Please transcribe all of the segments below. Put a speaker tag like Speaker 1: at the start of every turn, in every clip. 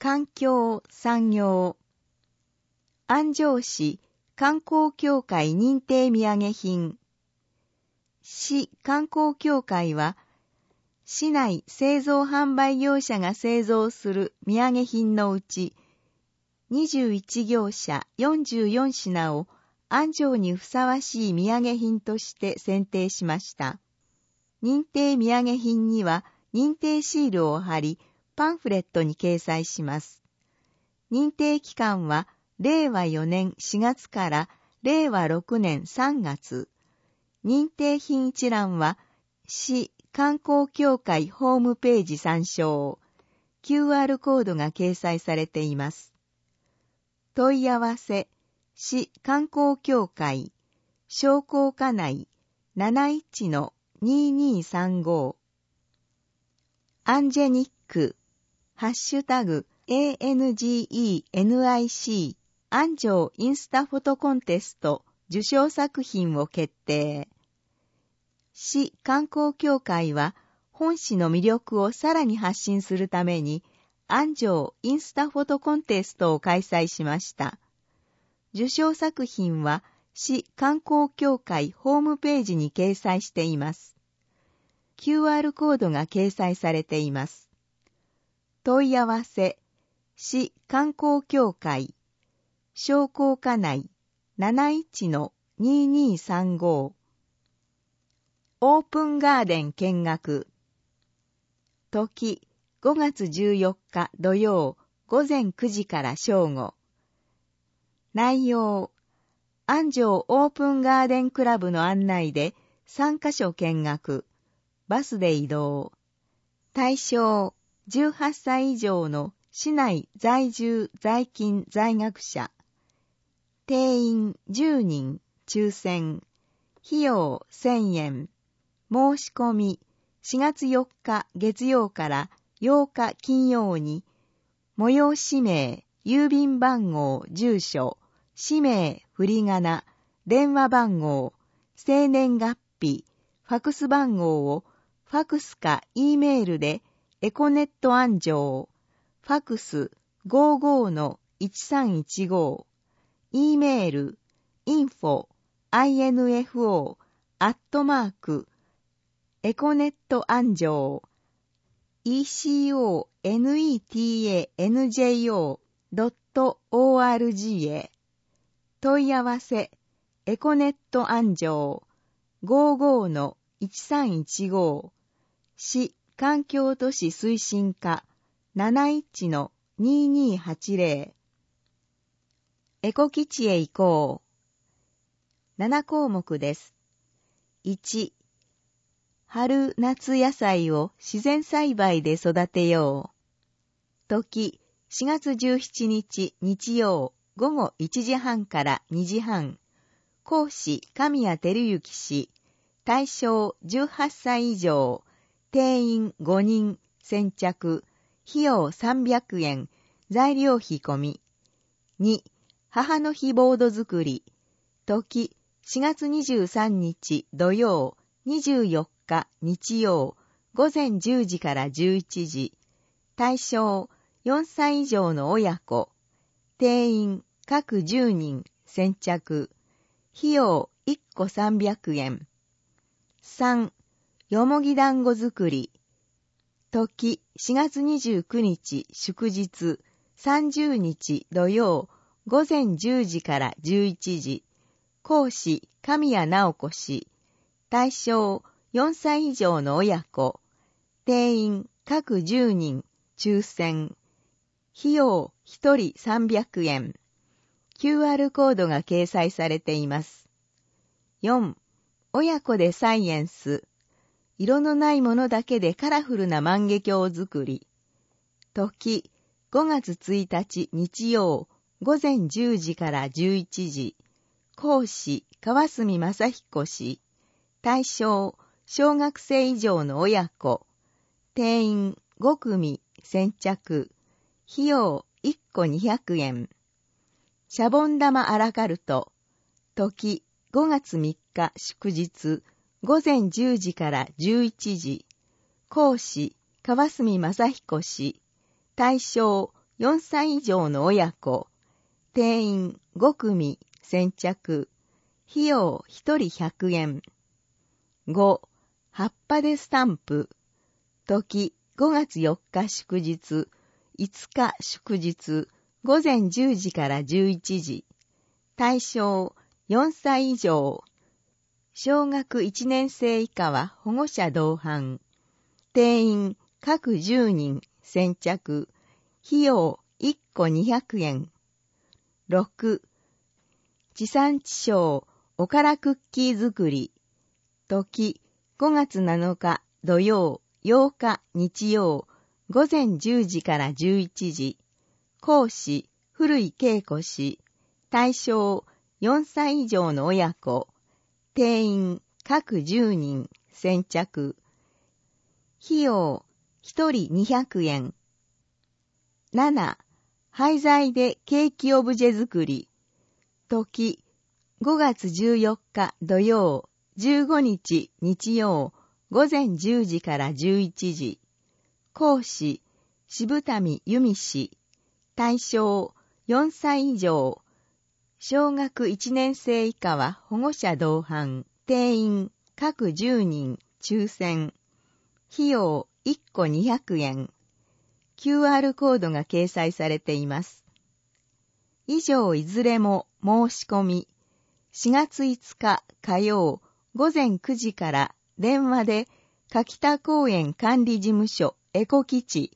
Speaker 1: 環境産業。安城市観光協会認定土産品。市観光協会は、市内製造販売業者が製造する土産品のうち、21業者44品を安城にふさわしい土産品として選定しました。認定土産品には認定シールを貼り、パンフレットに掲載します。認定期間は令和4年4月から令和6年3月。認定品一覧は市観光協会ホームページ参照。QR コードが掲載されています。問い合わせ、市観光協会、商工課内 71-2235。アンジェニック、ハッシュタグ、ANGENIC、安城インスタフォトコンテスト受賞作品を決定。市観光協会は、本市の魅力をさらに発信するために、安城インスタフォトコンテストを開催しました。受賞作品は、市観光協会ホームページに掲載しています。QR コードが掲載されています。問い合わせ、市観光協会、商工課内 71-2235。オープンガーデン見学。時、5月14日土曜午前9時から正午。内容、安城オープンガーデンクラブの案内で3カ所見学。バスで移動。対象、18歳以上の市内在住在勤在学者。定員10人、抽選。費用1000円。申し込み、4月4日月曜から8日金曜に、催し名、郵便番号、住所、氏名、振り仮名、電話番号、生年月日、ファクス番号を、ファクスか E メールで、エコネット安城、ファクス 55-1315、E メール、info、エコネット安城、econetanjo.org へ。問い合わせ、エコネット安城、55-1315、市環境都市推進課 71-2280。エコ基地へ行こう。7項目です。1、春夏野菜を自然栽培で育てよう。時、4月17日日曜午後1時半から2時半。講師神谷照之氏。対象18歳以上。定員5人。先着。費用300円。材料費込み。2、母の日ボード作り。時、4月23日土曜、24日日曜、午前10時から11時。対象、4歳以上の親子。定員、各10人、先着。費用、1個300円。3、よもぎ団子作り。時、4月29日祝日、30日土曜、午前10時から11時。講師、神谷直子氏。対象、4歳以上の親子。定員、各10人、抽選。費用、1人300円。QR コードが掲載されています。4、親子でサイエンス。色のないものだけでカラフルな万華鏡作り。時、5月1日日曜、午前10時から11時。講師、川澄正彦氏。対象、小学生以上の親子。定員5組、先着。費用1個200円。シャボン玉アラカルト。時、5月3日祝日。午前10時から11時。講師、川澄正彦氏。対象、 4歳以上の親子、定員5組先着、費用1人100円。5、葉っぱでスタンプ、時5月4日祝日、5日祝日、午前10時から11時。対象4歳以上。小学1年生以下は保護者同伴。定員各10人先着。費用1個200円。6、地産地消おからクッキー作り。時5月7日土曜、8日日曜、午前10時から11時。講師、古井恵子氏。対象、4歳以上の親子。定員、各10人、先着。費用、1人200円。7、廃材でケーキオブジェ作り。時、5月14日土曜、15日日曜、午前10時から11時。講師、渋谷由美氏。対象、4歳以上。小学1年生以下は保護者同伴。定員、各10人、抽選。費用、1個200円。QR コードが掲載されています。以上いずれも申し込み。4月5日火曜午前9時から電話で柿田公園管理事務所エコ基地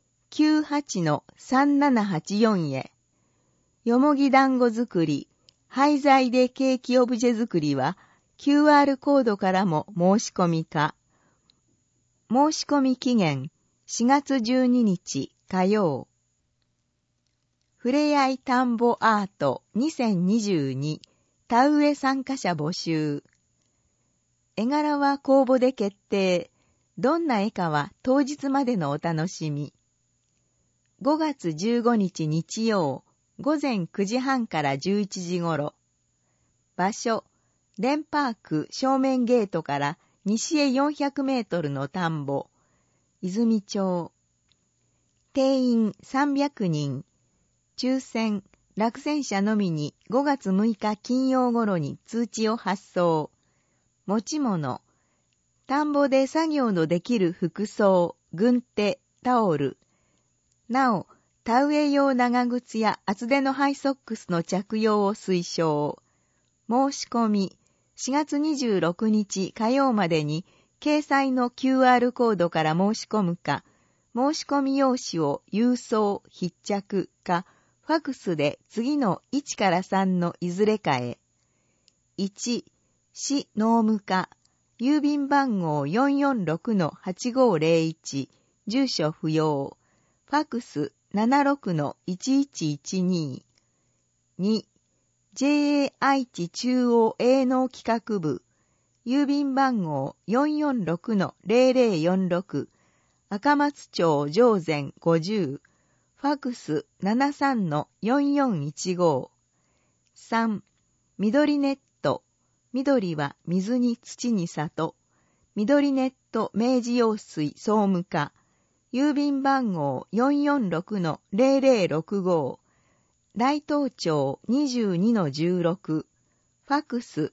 Speaker 1: 98-3784 へ。よもぎ団子作り、廃材でケーキオブジェ作りは QR コードからも申し込みか。申し込み期限4月12日火曜。ふれあい田んぼアート2022田植え参加者募集。絵柄は公募で決定。どんな絵かは当日までのお楽しみ。5月15日日曜午前9時半から11時頃。場所、レンパーク正面ゲートから西へ400メートルの田んぼ。泉町。定員300人。抽選、落選者のみに5月6日金曜頃に通知を発送。持ち物。田んぼで作業のできる服装、軍手、タオル。なお、田植え用長靴や厚手のハイソックスの着用を推奨。申し込み、4月26日火曜までに掲載の QR コードから申し込むか、申し込み用紙を郵送、筆着か、ファクスで次の1から3のいずれかへ。1、市農務課、郵便番号 446-8501、住所不要、ファクス 76-1112。2、JA 愛知中央営農企画部、郵便番号 446-0046、赤松町上前50、ファクス 73-4415。3、緑ネット。緑は水に土に里。緑ネット明治用水総務課。郵便番号 446-0065。大東町22-16。ファクス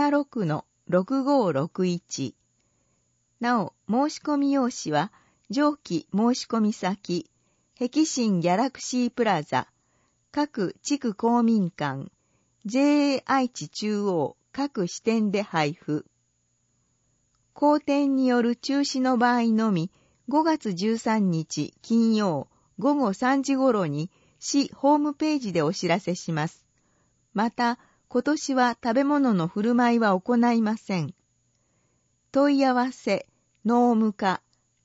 Speaker 1: 76-6561。なお、申し込み用紙は、上記申し込み先、碧新ギャラクシープラザ、各地区公民館、JA 愛知中央各支店で配布。公展による中止の場合のみ、5月13日金曜午後3時頃に市ホームページでお知らせします。また、今年は食べ物の振る舞いは行いません。問い合わせ、農務課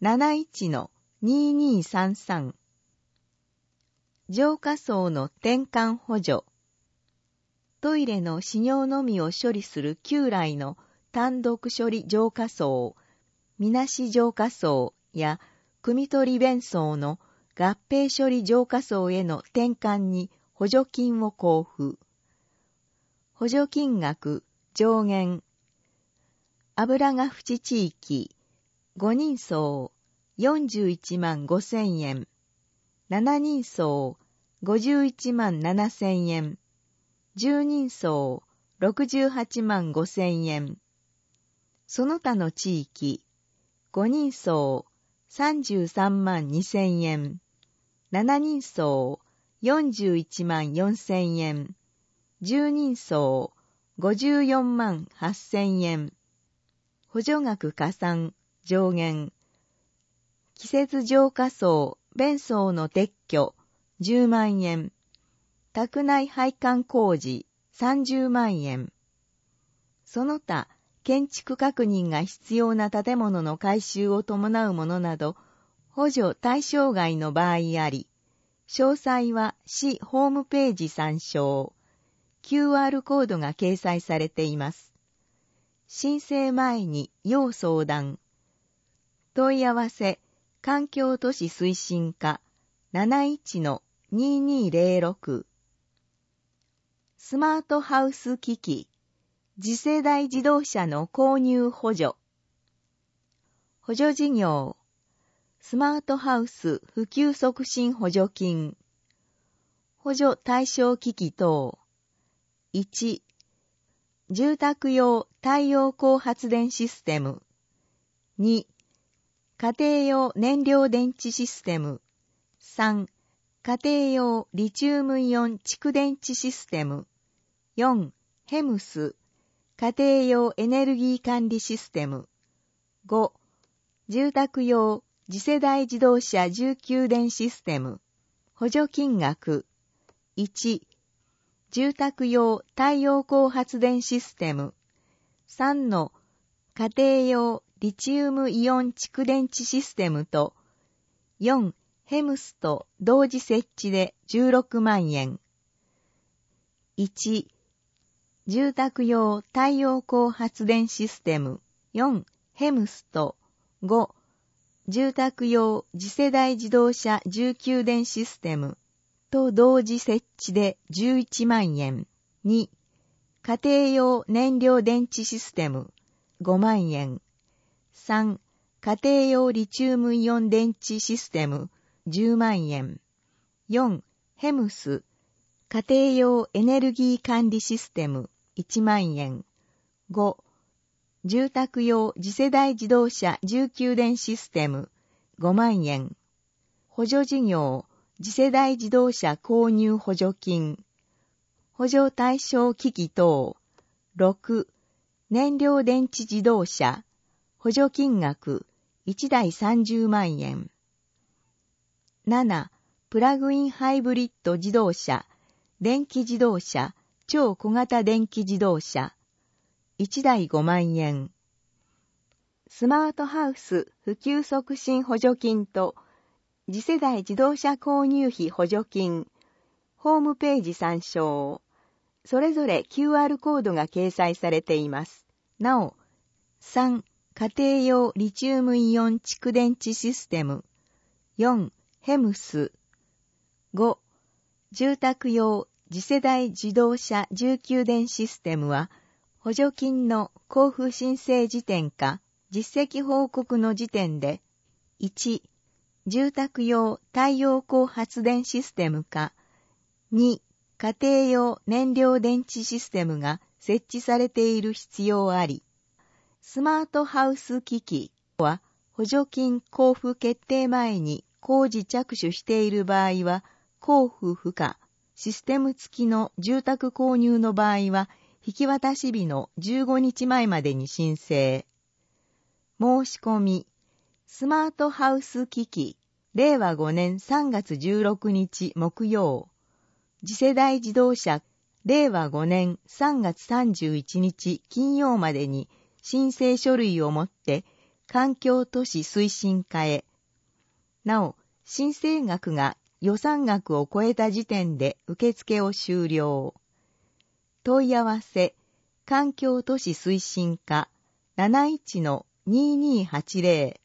Speaker 1: 71-2233。浄化槽の転換補助。トイレの使用のみを処理する旧来の単独処理浄化槽、みなし浄化槽や汲み取り弁槽の合併処理浄化槽への転換に補助金を交付。補助金額上限。油ヶ淵地域5人層41万5,000円。 7人層51万7千円、10人層68万5千円。その他の地域、5人層33万2千円、7人層41万4千円、10人層54万8千円。補助額加算上限。季節浄化槽、便槽の撤去10万円。宅内配管工事30万円。その他、建築確認が必要な建物の改修を伴うものなど、補助対象外の場合あり、詳細は市ホームページ参照。QR コードが掲載されています。申請前に要相談。問い合わせ、環境都市推進課 71-2206。スマートハウス機器、次世代自動車の購入補助。補助事業、スマートハウス普及促進補助金。補助対象機器等。1、住宅用太陽光発電システム。2、家庭用燃料電池システム。3、家庭用リチウムイオン蓄電池システム。4、ヘムス、家庭用エネルギー管理システム。5、住宅用次世代自動車充給電システム。補助金額。1、住宅用太陽光発電システム。3の家庭用リチウムイオン蓄電池システムと、4、ヘムスと同時設置で16万円。1、住宅用太陽光発電システム。4、ヘムスと5、住宅用次世代自動車充給電システムと同時設置で11万円。2、家庭用燃料電池システム5万円。3、家庭用リチウムイオン電池システム10万円。4、ヘムス、家庭用エネルギー管理システム1万円。5、住宅用次世代自動車充給電システム5万円。補助事業、次世代自動車購入補助金。補助対象機器等。6、燃料電池自動車。補助金額1台30万円。7、プラグインハイブリッド自動車、電気自動車、超小型電気自動車。1台5万円。スマートハウス普及促進補助金と次世代自動車購入費補助金。ホームページ参照。それぞれ QR コードが掲載されています。なお、3、家庭用リチウムイオン蓄電池システム。4、ヘムス。5、住宅用次世代自動車充給電システムは、補助金の交付申請時点か、実績報告の時点で、1、住宅用太陽光発電システムか、2、家庭用燃料電池システムが設置されている必要あり、スマートハウス機器は補助金交付決定前に工事着手している場合は交付不可、システム付きの住宅購入の場合は引き渡し日の15日前までに申請。申し込み、スマートハウス機器、令和5年3月16日木曜。次世代自動車、令和5年3月31日金曜までに申請書類を持って環境都市推進課へ。なお、申請額が予算額を超えた時点で受付を終了。問い合わせ、環境都市推進課 71-2280